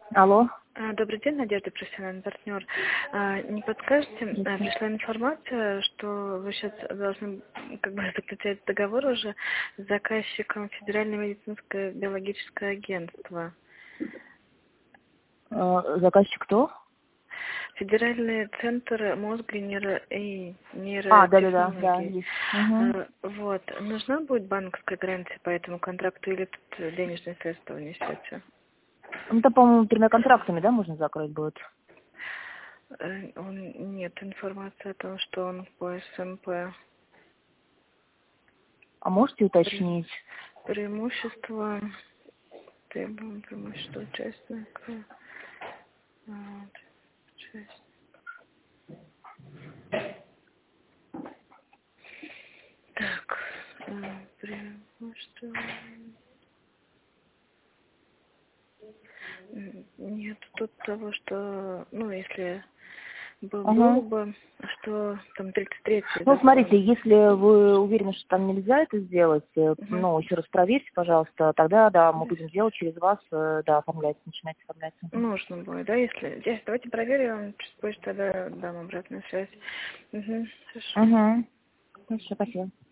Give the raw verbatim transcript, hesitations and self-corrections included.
Алло. А, Добрый день, Надежда, профессиональный партнер. А, Не подскажете, а, пришла информация, что вы сейчас должны как бы заключать договор уже с заказчиком Федеральное медицинское биологическое агентство. Э, Заказчик кто? Федеральный центр мозга и нейро- и А, да-да-да, да, нейротехнологий. есть. Угу. А, Вот. Нужна будет банковская гарантия по этому контракту или тут денежные средства вы несете? Ну, там, по-моему, тремя контрактами, да, можно закрыть будет? Э, он- Нет информации о том, что он по СМП. А можете Пре- уточнить? Преимущество, требуем преимущества участника. Вот, часть. Так, э, преимущество. М, Нет тут того, что, ну, если бы было Угу. бы, что там тридцать третий Ну, смотрите, закон. если вы уверены, что там нельзя это сделать, э, Угу. ну, еще раз проверьте, пожалуйста, тогда, да, мы будем делать через вас, э, да, оформлять, начинать оформлять. Нужно будет, да, если... Здесь давайте проверим, я вам чуть позже тогда дам обратную связь. Угу, хорошо. Угу. Хорошо, спасибо.